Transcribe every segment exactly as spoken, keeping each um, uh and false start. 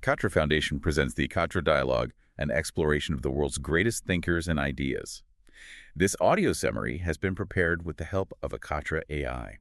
Katra Foundation presents the Katra Dialogue, an exploration of the world's greatest thinkers and ideas. This audio summary has been prepared with the help of a Katra A I.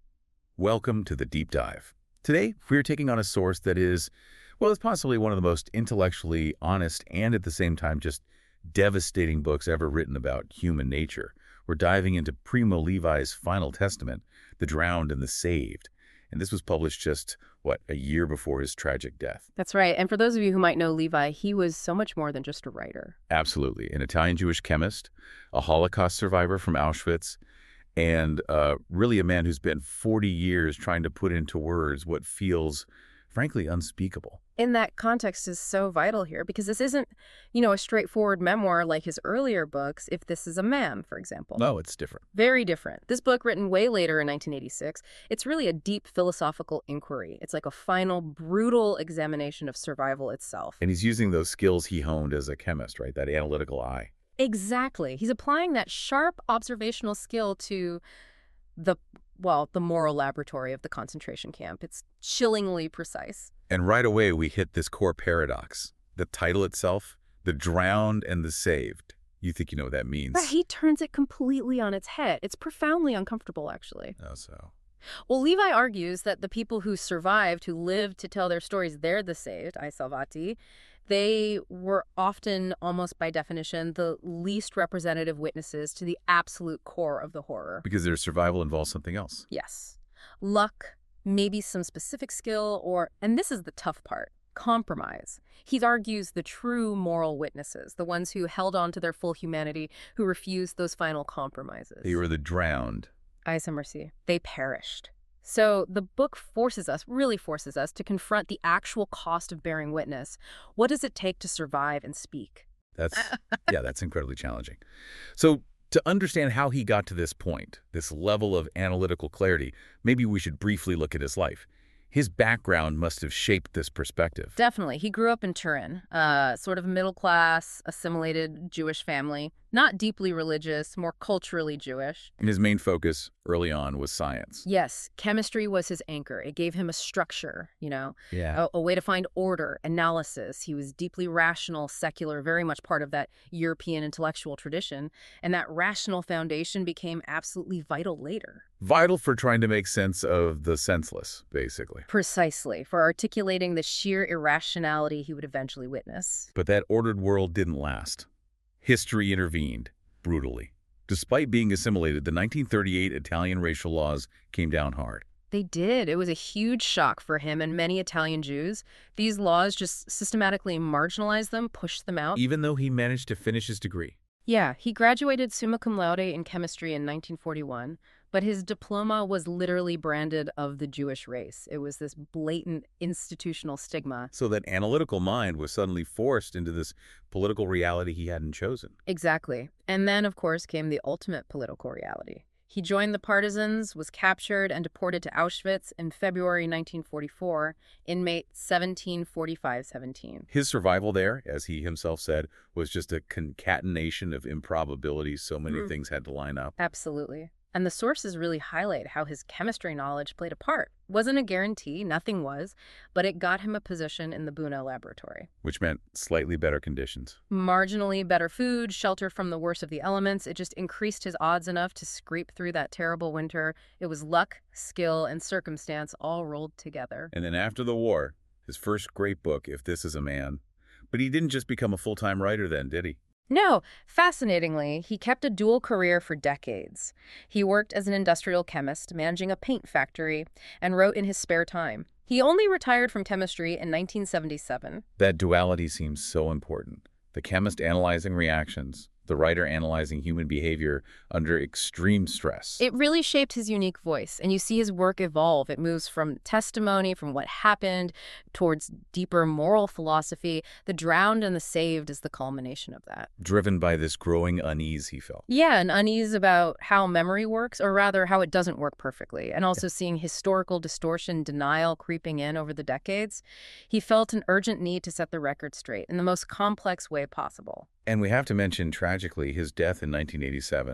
Welcome to the deep dive. Today, we're taking on a source that is, well, it's possibly one of the most intellectually honest and at the same time just devastating books ever written about human nature. We're diving into Primo Levi's Final Testament, The Drowned and the Saved. And this was published just, what, a year before his tragic death. That's right. And for those of you who might know Levi, he was so much more than just a writer. Absolutely. An Italian-Jewish chemist, a Holocaust survivor from Auschwitz, and uh, really a man who's spent forty years trying to put into words what feels, frankly, unspeakable. In that context is so vital here because this isn't, you know, a straightforward memoir like his earlier books, If This Is a Man, for example. No, it's different. Very different. This book, written way later in nineteen eighty-six, it's really a deep philosophical inquiry. It's like a final, brutal examination of survival itself. And he's using those skills he honed as a chemist, right? That analytical eye. Exactly. He's applying that sharp observational skill to the, well, the moral laboratory of the concentration camp. It's chillingly precise. And right away, we hit this core paradox. The title itself, The Drowned and the Saved. You think you know what that means. But he turns it completely on its head. It's profoundly uncomfortable, actually. Oh, so. Well, Levi argues that the people who survived, who lived to tell their stories, they're the saved, I salvati. They were often, almost by definition, the least representative witnesses to the absolute core of the horror. Because their survival involves something else. Yes. Luck, maybe some specific skill, or, and this is the tough part, compromise. He argues the true moral witnesses, the ones who held on to their full humanity, who refused those final compromises. They were the drowned. Isa mercy. They perished. So the book forces us, really forces us, to confront the actual cost of bearing witness. What does it take to survive and speak? That's, yeah, that's incredibly challenging. So to understand how he got to this point, this level of analytical clarity, maybe we should briefly look at his life. His background must have shaped this perspective. Definitely. He grew up in Turin, uh, sort of middle-class, assimilated Jewish family. Not deeply religious, more culturally Jewish. And his main focus early on was science. Yes, chemistry was his anchor. It gave him a structure, you know, yeah. a, a way to find order, analysis. He was deeply rational, secular, very much part of that European intellectual tradition. And that rational foundation became absolutely vital later. Vital for trying to make sense of the senseless, basically. Precisely, for articulating the sheer irrationality he would eventually witness. But that ordered world didn't last. History intervened, brutally. Despite being assimilated, the nineteen thirty-eight Italian racial laws came down hard. They did. It was a huge shock for him and many Italian Jews. These laws just systematically marginalized them, pushed them out. Even though he managed to finish his degree. Yeah, he graduated summa cum laude in chemistry in nineteen forty-one, but his diploma was literally branded of the Jewish race. It was this blatant institutional stigma. So that analytical mind was suddenly forced into this political reality he hadn't chosen. Exactly. And then, of course, came the ultimate political reality. He joined the partisans, was captured and deported to Auschwitz in February nineteen forty-four, inmate seventeen forty-five seventeen. His survival there, as he himself said, was just a concatenation of improbabilities. So many mm. things had to line up. Absolutely. And the sources really highlight how his chemistry knowledge played a part. Wasn't a guarantee, nothing was, but it got him a position in the Buno laboratory. Which meant slightly better conditions. Marginally better food, shelter from the worst of the elements. It just increased his odds enough to scrape through that terrible winter. It was luck, skill, and circumstance all rolled together. And then after the war, his first great book, If This Is a Man. But he didn't just become a full-time writer then, did he? No. Fascinatingly, he kept a dual career for decades. He worked as an industrial chemist, managing a paint factory, and wrote in his spare time. He only retired from chemistry in nineteen seventy-seven. That duality seems so important. The chemist analyzing reactions, the writer analyzing human behavior under extreme stress. It really shaped his unique voice, and you see his work evolve. It moves from testimony, from what happened, towards deeper moral philosophy. The Drowned and the Saved is the culmination of that. Driven by this growing unease he felt. Yeah, an unease about how memory works, or rather how it doesn't work perfectly, and also yeah. seeing historical distortion, denial creeping in over the decades. He felt an urgent need to set the record straight in the most complex way possible. And we have to mention, tragically, his death in nineteen eighty-seven.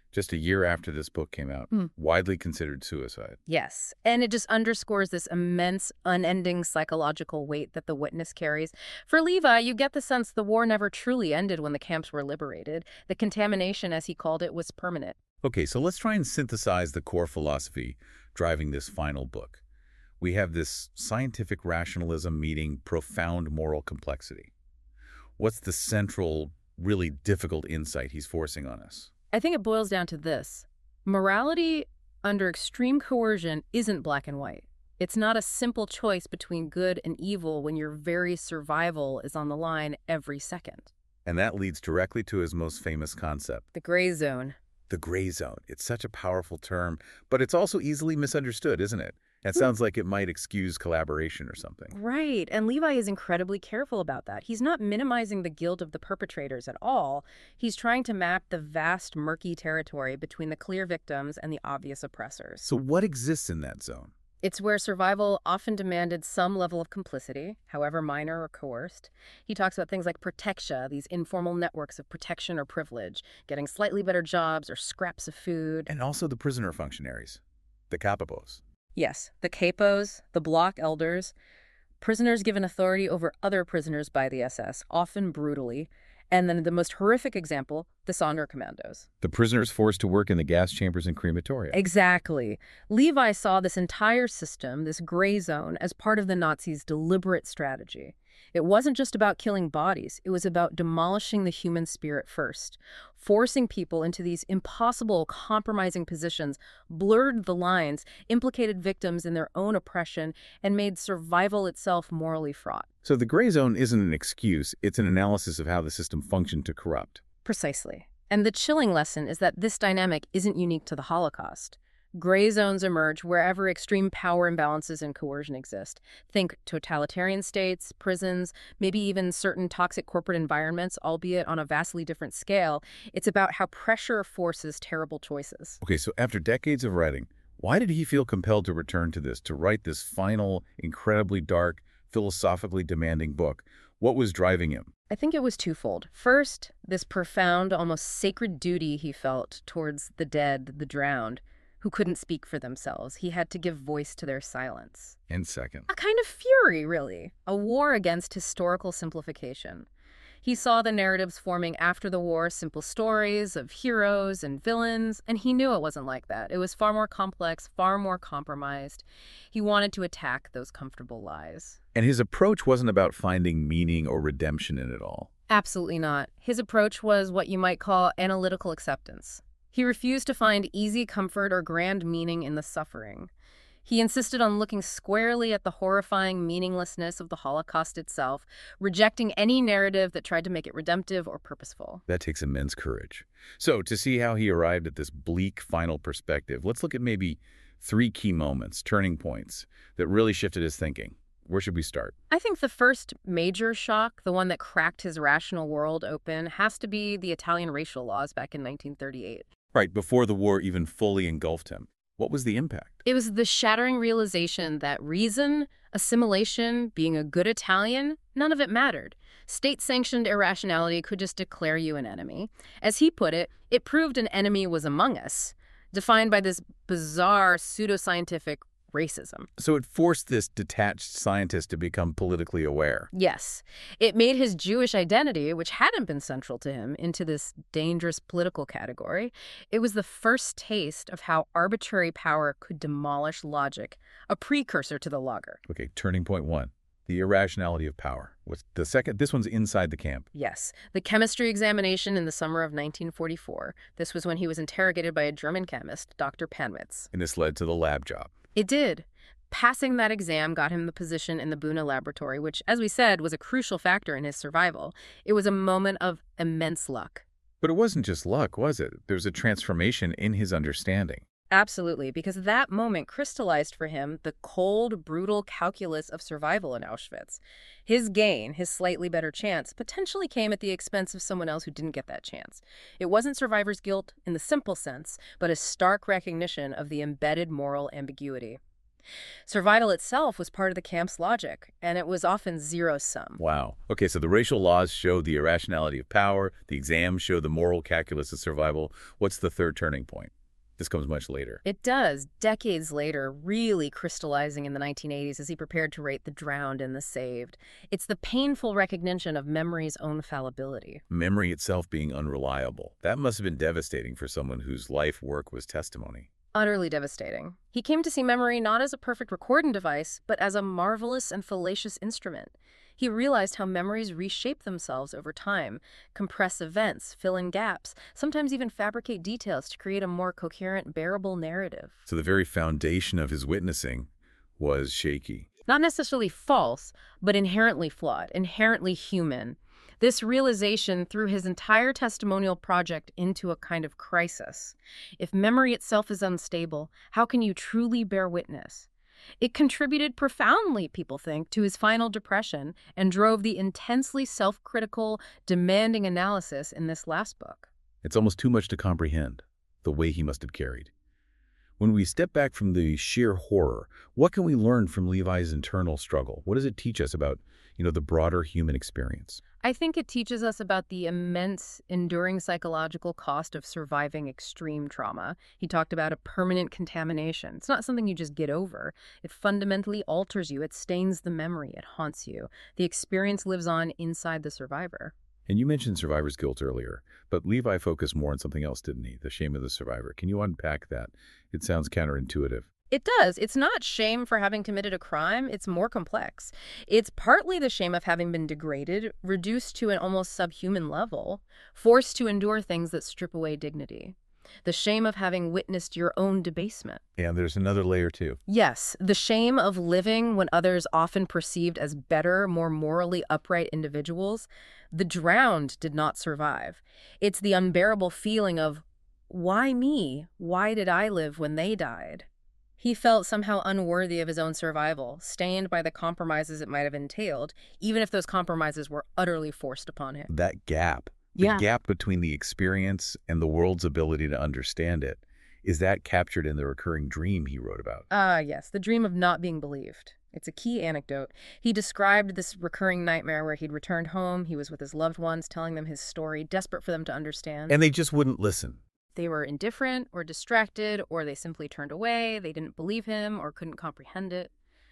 just a year after this book came out, Mm. widely considered suicide. Yes, and it just underscores this immense, unending psychological weight that the witness carries. For Levi, you get the sense the war never truly ended when the camps were liberated. The contamination, as he called it, was permanent. Okay, so let's try and synthesize the core philosophy driving this final book. We have this scientific rationalism meeting profound moral complexity. What's the central, really difficult insight he's forcing on us? I think it boils down to this. Morality under extreme coercion isn't black and white. It's not a simple choice between good and evil when your very survival is on the line every second. And that leads directly to his most famous concept, The gray zone. the gray zone. It's such a powerful term, but it's also easily misunderstood, isn't it? It sounds like it might excuse collaboration or something. Right, and Levi is incredibly careful about that. He's not minimizing the guilt of the perpetrators at all. He's trying to map the vast, murky territory between the clear victims and the obvious oppressors. So what exists in that zone? It's where survival often demanded some level of complicity, however minor or coerced. He talks about things like protection, these informal networks of protection or privilege, getting slightly better jobs or scraps of food. And also the prisoner functionaries, the capos. Yes, the capos, the block elders, prisoners given authority over other prisoners by the S S, often brutally. And then the most horrific example, the Sonderkommandos. The prisoners forced to work in the gas chambers and crematoria. Exactly. Levi saw this entire system, this gray zone, as part of the Nazis' deliberate strategy. It wasn't just about killing bodies. It was about demolishing the human spirit first. Forcing people into these impossible, compromising positions blurred the lines, implicated victims in their own oppression, and made survival itself morally fraught. So the gray zone isn't an excuse, it's an analysis of how the system functioned to corrupt. Precisely. And the chilling lesson is that this dynamic isn't unique to the Holocaust. Gray zones emerge wherever extreme power imbalances and coercion exist. Think totalitarian states, prisons, maybe even certain toxic corporate environments, albeit on a vastly different scale. It's about how pressure forces terrible choices. Okay, so after decades of writing, why did he feel compelled to return to this, to write this final, incredibly dark, philosophically demanding book? What was driving him? I think it was twofold. First, this profound, almost sacred duty he felt towards the dead, the drowned, who couldn't speak for themselves. He had to give voice to their silence. And second, A kind of fury, really. A war against historical simplification. He saw the narratives forming after the war, simple stories of heroes and villains, and he knew it wasn't like that. It was far more complex, far more compromised. He wanted to attack those comfortable lies. and his approach wasn't about finding meaning or redemption in it all. Absolutely not. His approach was what you might call analytical acceptance. He refused to find easy comfort or grand meaning in the suffering. He insisted on looking squarely at the horrifying meaninglessness of the Holocaust itself, rejecting any narrative that tried to make it redemptive or purposeful. That takes immense courage. So, to see how he arrived at this bleak final perspective, let's look at maybe three key moments, turning points, that really shifted his thinking. Where should we start? I think the first major shock, the one that cracked his rational world open, has to be the Italian racial laws back in nineteen thirty-eight. Right, before the war even fully engulfed him. What was the impact? It was the shattering realization that reason, assimilation, being a good Italian, none of it mattered. State-sanctioned irrationality could just declare you an enemy. As he put it, it proved an enemy was among us, defined by this bizarre pseudoscientific racism. So it forced this detached scientist to become politically aware. Yes, it made his Jewish identity, which hadn't been central to him, into this dangerous political category. It was the first taste of how arbitrary power could demolish logic, a precursor to the logger. Okay, turning point one, the irrationality of power. What's the second? This one's inside the camp. Yes, the chemistry examination in the summer of nineteen forty-four. This was when he was interrogated by a German chemist, Doctor Panwitz. And this led to the lab job. It did. Passing that exam got him the position in the Buna laboratory, which, as we said, was a crucial factor in his survival. It was a moment of immense luck. But it wasn't just luck, was it? There was a transformation in his understanding. Absolutely, because that moment crystallized for him the cold, brutal calculus of survival in Auschwitz. His gain, his slightly better chance, potentially came at the expense of someone else who didn't get that chance. It wasn't survivor's guilt in the simple sense, but a stark recognition of the embedded moral ambiguity. Survival itself was part of the camp's logic, and it was often zero-sum. Wow. Okay, so the racial laws show the irrationality of power. The exams show the moral calculus of survival. What's the third turning point? This comes much later. It does, decades later, really crystallizing in the nineteen eighties as he prepared to rate the drowned and the saved. It's the painful recognition of memory's own fallibility. Memory itself being unreliable. That must have been devastating for someone whose life work was testimony. Utterly devastating. He came to see memory not as a perfect recording device, but as a marvelous and fallacious instrument. He realized how memories reshape themselves over time, compress events, fill in gaps, sometimes even fabricate details to create a more coherent, bearable narrative. So the very foundation of his witnessing was shaky. Not necessarily false, but inherently flawed, inherently human. This realization threw his entire testimonial project into a kind of crisis. If memory itself is unstable, how can you truly bear witness? It contributed profoundly, people think, to his final depression and drove the intensely self-critical, demanding analysis in this last book. It's almost too much to comprehend, the way he must have carried. When we step back from the sheer horror, what can we learn from Levi's internal struggle? What does it teach us about, you know, the broader human experience? I think it teaches us about the immense, enduring psychological cost of surviving extreme trauma. He talked about a permanent contamination. It's not something you just get over. It fundamentally alters you. It stains the memory. It haunts you. The experience lives on inside the survivor. And you mentioned survivor's guilt earlier, but Levi focused more on something else, didn't he? The shame of the survivor. Can you unpack that? It sounds counterintuitive. It does. It's not shame for having committed a crime. It's more complex. It's partly the shame of having been degraded, reduced to an almost subhuman level, forced to endure things that strip away dignity. The shame of having witnessed your own debasement. And there's another layer, too. Yes, the shame of living when others often perceived as better, more morally upright individuals. The drowned did not survive. It's the unbearable feeling of, why me? Why did I live when they died? He felt somehow unworthy of his own survival, stained by the compromises it might have entailed, even if those compromises were utterly forced upon him. That gap, the Yeah. gap between the experience and the world's ability to understand it, is that captured in the recurring dream he wrote about? Ah, yes, the dream of not being believed. It's a key anecdote. He described this recurring nightmare where he'd returned home, he was with his loved ones, telling them his story, desperate for them to understand. And they just wouldn't listen. They were indifferent or distracted, or they simply turned away, they didn't believe him or couldn't comprehend it.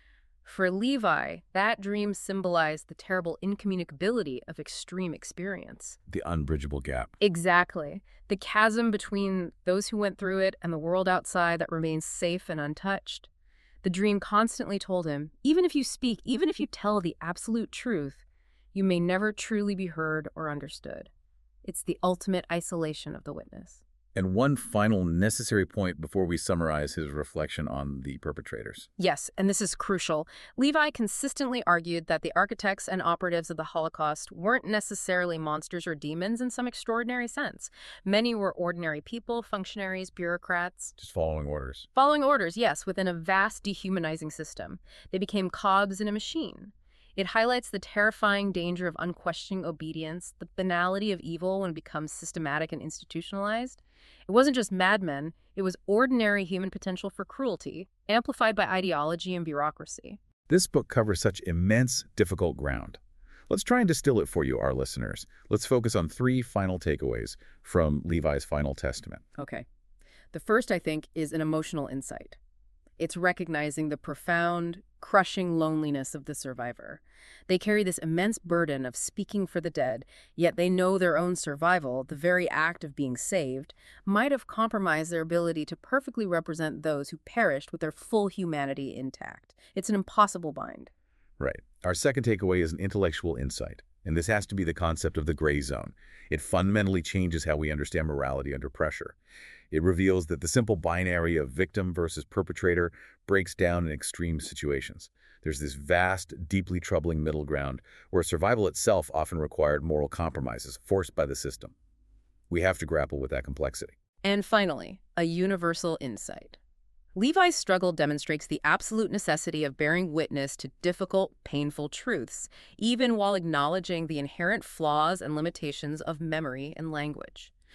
For Levi, that dream symbolized the terrible incommunicability of extreme experience. The unbridgeable gap. Exactly. The chasm between those who went through it and the world outside that remains safe and untouched. The dream constantly told him, even if you speak, even if you tell the absolute truth, you may never truly be heard or understood. It's the ultimate isolation of the witness. And one final necessary point before we summarize his reflection on the perpetrators. Yes, and this is crucial. Levi consistently argued that the architects and operatives of the Holocaust weren't necessarily monsters or demons in some extraordinary sense. Many were ordinary people, functionaries, bureaucrats. Just following orders. Following orders, yes, within a vast dehumanizing system. They became cogs in a machine. It highlights the terrifying danger of unquestioning obedience, the banality of evil when it becomes systematic and institutionalized. It wasn't just madmen, it was ordinary human potential for cruelty, amplified by ideology and bureaucracy. This book covers such immense, difficult ground. Let's try and distill it for you, our listeners. Let's focus on three final takeaways from Levi's final testament. Okay. The first, I think, is an emotional insight. It's recognizing the profound, crushing loneliness of the survivor. They carry this immense burden of speaking for the dead, yet they know their own survival, the very act of being saved, might have compromised their ability to perfectly represent those who perished with their full humanity intact. It's an impossible bind. Right. Our second takeaway is an intellectual insight, and this has to be the concept of the gray zone. It fundamentally changes how we understand morality under pressure. It reveals that the simple binary of victim versus perpetrator breaks down in extreme situations. There's this vast, deeply troubling middle ground where survival itself often required moral compromises forced by the system. We have to grapple with that complexity. And finally, a universal insight. Levi's struggle demonstrates the absolute necessity of bearing witness to difficult, painful truths, even while acknowledging the inherent flaws and limitations of memory and language.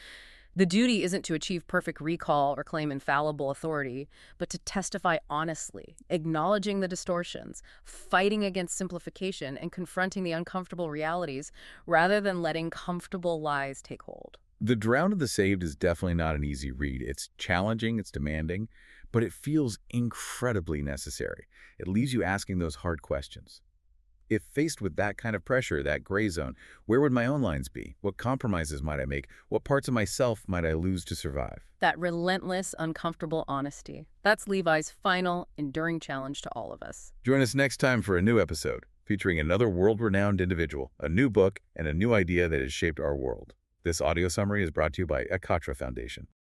The duty isn't to achieve perfect recall or claim infallible authority, but to testify honestly, acknowledging the distortions, fighting against simplification, and confronting the uncomfortable realities rather than letting comfortable lies take hold. The Drown of the Saved is definitely not an easy read. It's challenging, it's demanding, but it feels incredibly necessary. It leaves you asking those hard questions. If faced with that kind of pressure, that gray zone, where would my own lines be? What compromises might I make? What parts of myself might I lose to survive? That relentless, uncomfortable honesty. That's Levi's final, enduring challenge to all of us. Join us next time for a new episode, featuring another world-renowned individual, a new book, and a new idea that has shaped our world. This audio summary is brought to you by Ekatra Foundation.